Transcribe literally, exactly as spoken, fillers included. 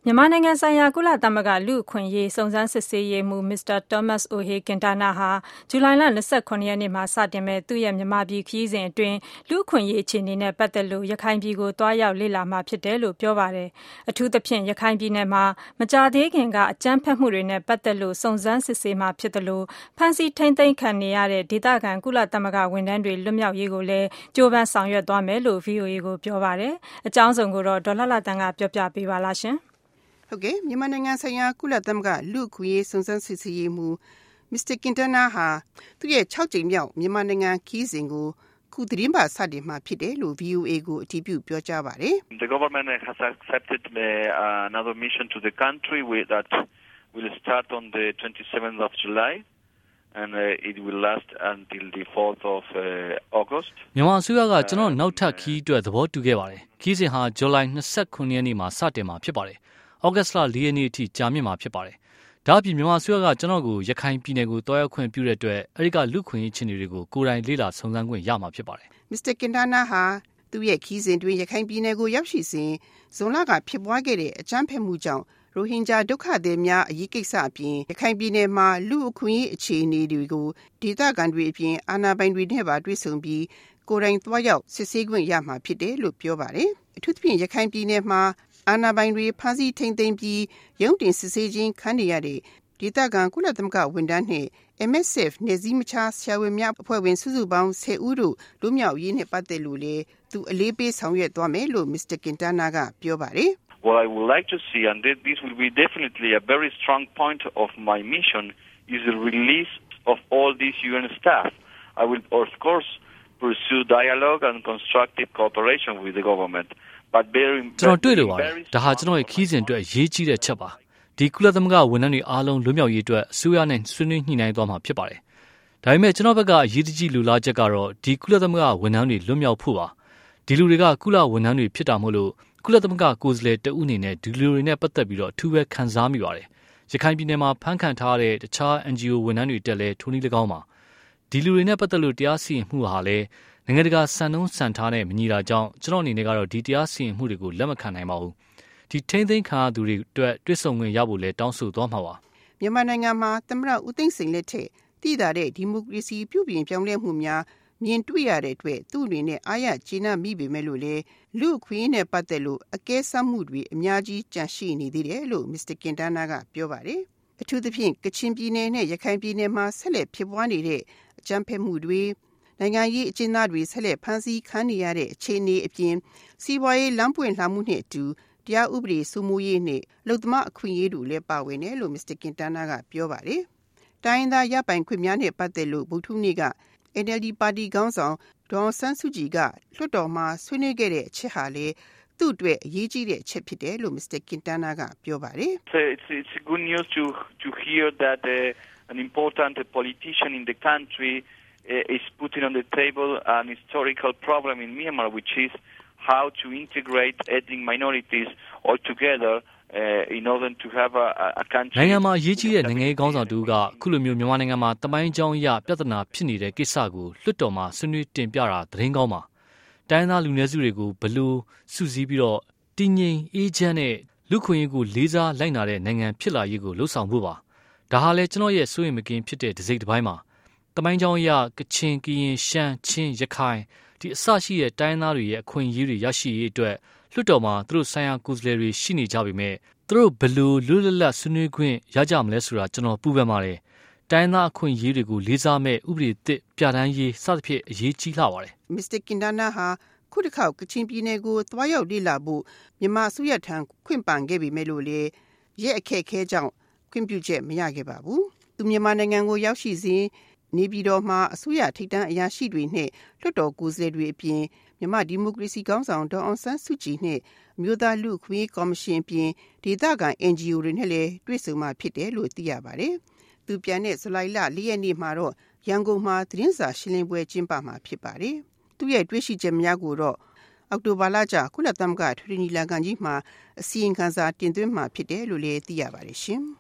မြန်မာနိုင်ငံဆိုင်ရာကုလသမဂ္ဂလူ့အခွင့်အရေးစုံစမ်းစစ်ဆေးရေးမှူး မစ္စတာ Thomas Ohay Quintana ဟာဇူလိုင်လ၂၇ရက်နေ့မှာစတင်မယ့်သူ့ရဲ့မြန်မာပြည်ခရီးစဉ်အတွင်းလူ့အခွင့်အရေးအခြေအနေနဲ့ပတ်သက်လို့ရခိုင်ပြည်ကိုသွားရောက်လေ့လာမှာဖြစ်တယ်လို့ပြောပါတယ်။အထူးသဖြင့်ရခိုင်ပြည်နယ်မှာမကြာသေးခင်ကအကြမ်းဖက်မှုတွေနဲ့ပတ်သက်လို့စုံစမ်းစစ်ဆေးမှာဖြစ်တယ်လို့ဖမ်းဆီးထိန်းသိမ်းခံနေရတဲ့ဒေသခံကုလသမဂ္ဂဝန်ထမ်းတွေလွတ်မြောက်ရေးကိုလည်းကြိုးပမ်းဆောင်ရွက်သွားမယ်လို့ ဗွီအိုအေ ကိုပြောပါတယ်။အကြောင်းစုံကိုတော့ဒေါ်လှလှတန်းကပြောပြပေးပါလားရှင်။ဟုတ်ကဲ့မြန်မာနိုင်ငံဆိုင်ရာကုလသမဂ္ဂလူ့အခွင့်အရေးစုံစမ်းစစ်ဆေးရေးမှူး မစ္စတာ Quintana ဟာသူ့ရဲ့၆ကြိမ်မြောက်မြန်မာနိုင်ငံခရီးစဉ်ကိုခုသတင်းပတ်စတင်မှာဖြစ်တယ်လို့ ဗွီအိုအေ ကိုအတည်ပြုပြောကြားပါတယ်။ The government has accepted uh, another mission to the country with that will start on the twenty-seventh of July and uh, it will last until the fourth of uh, August. မြန်မာအစိုးရကကျွန်တော်နောက်ထပ်ခီးအတွက်သဘောတူခဲ့ပါတယ်။ခီးစဉ်ဟာဇူလိုင်၂၉ရက်နေ့မှာစတင်မှာဖြစ်ပါတယ်။ဩဂတ်စ်လ၄ရက်နေ့အထိကြာမြင့်မှာဖြစ်ပါတယ်။ဒါ့အပြင်မြန်မာအစိုးရကကျွန်တော်ကိုရခိုင်ပြည်နယ်ကိုတွားရောက်ခွင့်ပြုတဲ့အတွက်အဲဒီကလူ့ခွင့်ရေးအခြေအနေတွေကိုကိုယ်တိုင်လေ့လာစုံစမ်းခွင့်ရမှာဖြစ်ပါတယ်။ မစ္စတာ Quintana ဟာသူ့ရဲ့ခီးစဉ်တွင်ရခိုင်ပြည်နယ်ကိုရောက်ရှိစဉ်ဇွန်လကဖြစ်ပွားခဲ့တဲ့အကြမ်းဖက်မှုကြောင့်ရိုဟင်ဂျာဒုက္ခသည်များအရေးကိစ္စအပြင်ရခိုင်ပြည်နယ်မှာလူ့အခွင့်အရေးအခြေအနေတွေကိုဒေသခံတွေအပြင်အာဏာပိုင်တွေနဲ့ပါတွေ့ဆုံပြီးကိုယ်တိုင်သွားရောက်စစ်ဆေးခွင့်ရမှာဖြစ်တယ်လို့ပြောပါတယ်။အထူးသဖြင့်ရခိုင်ပြည်နယ်မှာအာဏာပိုင်တွေဖမ်းဆီးထိန်းသိမ်းပြီးရုံးတင်စစ်ဆေးခြင်းခံနေရတဲ့ဒေသခံကုလသမဂ္ဂဝန်ထမ်းနဲ့ M S F နယ်စည်းမခြားဆရာဝန်များအဖွဲ့ဝင်စုစုပေါင်း၁၀ဦးတို့လွတ်မြောက်ရေးနဲ့ပတ်သက်လို့လည်းသူအလေးပေးဆောင်ရွက်သွားမယ်လို့ မစ္စတာ Quintana ကပြောပါတယ်။ What I would like to see, and this will be definitely a very strong point of my mission, is the release of all these U N staff. I will, of course, pursue dialogue and constructive cooperation with the government. But very, ကျွန်တော်တွေ့လို့ပါတယ်။ဒါဟာကျွန်တော်ရဲ့ခီးစဉ်အတွက်အရေးကြီးတဲ့ချက်ပါ။ဒီကုလသမဂ္ဂဝန်ထမ်းတွေအားလုံးလွတ်မြောက်ရေးအတွက်အစိုးရနဲ့ဆွေးနွေးညှိနှိုင်းသွားမှာဖြစ်ပါတယ်။ဒါပေမဲ့ကျွန်တော်ဘက်ကအရေးတကြီးလူလားချက်ကတော့ဒီကုလသမဂ္ဂဝန်ထမ်းတွေလွတ်မြောက်ဖို့ပါ။ဒီလူတွေကကုလဝန်ထမ်းတွေဖြစ်တာမို့လို့ကုလသမဂ္ဂကိုယ်စားလှယ်တဦးအနေနဲ့ဒီလူတွေနဲ့ပတ်သက်ပြီးတော့အထူးပဲခံစားမိပါတယ်။ရခိုင်ပြည်နယ်မှာဖမ်းခံထားတဲ့တခြား N G O ဝန်ထမ်းတွေတက်လဲထိုးနည်း၎င်းပါ။ဒီလူတွေနဲ့ပတ်သက်လို့တရားစီရင်မှုဟာလည်းနိုင်ငံတကာစံနှုန်းစံထားနဲ့မညီတာကြောင့်ကျွန်တော်အနေနဲ့ကတော့ဒီတရားစီရင်မှုတွေကိုလက်မခံနိုင်ပါဘူး။ဒီထိန်းသိမ်းခံရသူတွေအတွက်တွေ့ဆုံခွင့်ရဖို့လဲတောင်းဆိုသွားမှာပါ။မြန်မာနိုင်ငံမှာသမ္မတဦးသိန်းစိန်လက်ထက်တည်တာတဲ့ဒီမိုကရေစီပြုပြင်ပြောင်းလဲမှုများမြင်တွေ့ရတဲ့အတွက်သူ့အနေနဲ့အားရကျေနပ်မိပေမဲ့လို့လေလူ့အခွင့်အရေးနဲ့ပတ်သက်လို့အကဲဆတ်မှုတွေအများကြီးကြန့်ရှိနေသေးတယ်လို့ မစ္စတာ Quintana ကပြောပါတယ်။အထူးသဖြင့်ကချင်ပြည်နယ်နဲ့ရခိုင်ပြည်နယ်မှာဆက်လက်ဖြစ်ပွားနေတဲ့အကြမ်းဖက်မှုတွေနိုင်ငံရေးအကျဉ်းသားတွေဆက်လက်ဖမ်းဆီးခံနေရတဲ့အခြေအနေအပြင်စီးပွားရေးလမ်းပွင့်လှမှုနဲ့အတူတရားဥပဒေစိုးမိုးရေးနဲ့လုံသမားအခွင့်အရေးတို့လည်းပါဝင်တယ်လို့ မစ္စတာ Quintana ကပြောပါတယ်။တိုင်းသားရပိုင်ခွင့်များနဲ့ပတ်သက်လို့ဗုဒ္ဓဟူးနေ့က N L D ပါတီခေါင်းဆောင်ဒေါ်အောင်ဆန်းစုကြည်ကလွှတ်တော်မှာဆွေးနွေးခဲ့တဲ့အချက်ဟာလေသူ့အတွက်အရေးကြီးတဲ့အချက်ဖြစ်တယ်လို့ မစ္စတာ Quintana ကပြောပါတယ်။ It's it's good news to to hear that uh, an important politician in the country uh, is putting on the table an historical problem in Myanmar, which is how to integrate ethnic minorities all together uh, in order to have a, a country. နိုင်ငံမှာအရေးကြီးတဲ့နိုင်ငံရေးခေါင်းဆောင်တူကခုလိုမျိုးမြန်မာနိုင်ငံမှာတမိုင်းကြောင်းအရပြဿနာဖြစ်နေတဲ့ကိစ္စကိုလွှတ်တော်မှာဆွေးနွေးတင်ပြတာသတင်းကောင်းပါ။တိုင်းသားလူနည်းစုတွေကိုဘလို့စုစည်းပြီးတော့တည်ငြိမ်အေးချမ်းတဲ့လူခွင့်ရေးကိုလေးစားလိုက်နာတဲ့နိုင်ငံဖြစ်လာရေးကိုလှုံ့ဆော်ဖို့ပါ။ဒါဟာလေကျွန်တော်ရဲ့စိုးရိမ်မကင်းဖြစ်တဲ့ဒစိမ့်တစ်ပိုင်းပါ။တမိုင်းကြောင်းအရကချင်ကရင်ရှမ်းချင်းရခိုင်ဒီအစရှိတဲ့တိုင်းသားတွေရဲ့အခွင့်အရေးတွေရရှိရေးအတွက်လွှတ်တော်မှာသူတို့ဆိုင်ရာကိုယ်စားလှယ်တွေရှိနေကြပေမဲ့သူတို့ဘယ်လိုလွတ်လပ်လပ်ဆွေးနွေးခွင့်ရကြမလဲဆိုတာကျွန်တော်ပူပန်ပါတယ်။တိုင်းသားအခွင့်အရေးတွေကိုလေးစားမဲ့ဥပဒေသစ်ပြဋ္ဌာန်းရေးစသဖြင့်အရေးကြီးလာပါတယ်။ မစ္စတာ Quintana ဟာခုတစ်ခေါက်ကချင်ပြည်နယ်ကိုသွားရောက်လေ့လာဖို့မြန်မာအစိုးရထံခွင့်ပန်ခဲ့ပေမဲ့လို့လေရက်အခက်အခဲကြောင့်ခွင့်ပြုချက်မရခဲ့ပါဘူး။သူမြန်မာနိုင်ငံကိုရောက်ရှိစဉ်နေပြည်တော်မှာအစိုးရထိပ်တန်းအရာရှိတွေနဲ့လွှတ်တော်ကိုယ်စားလှယ်တွေအပြင်မြန်မာဒီမိုကရေစီခေါင်းဆောင်ဒေါ်အောင်ဆန်းစုကြည်နဲ့အမျိုးသားလူ့အခွင့်အရေးကော်မရှင်ပြင်ဒေသခံ N G O တွေနဲ့လည်းတွေ့ဆုံမှဖြစ်တယ်လို့သိရပါတယ်။သူပြန်တဲ့ဇူလိုင်လ၄ရက်နေ့မှာတော့ရန်ကုန်မှာသတင်းစာရှင်းလင်းပွဲကျင်းပမှာဖြစ်ပါတယ်။သူရဲ့တွေ့ရှိချက်များကိုတော့အောက်တိုဘာလကျကုလသမဂ္ဂထွေထွေညီလာခံကြီးမှာအစီရင်ခံစာတင်သွင်းမှာဖြစ်တယ်လို့လည်းသိရပါတယ်ရှင်။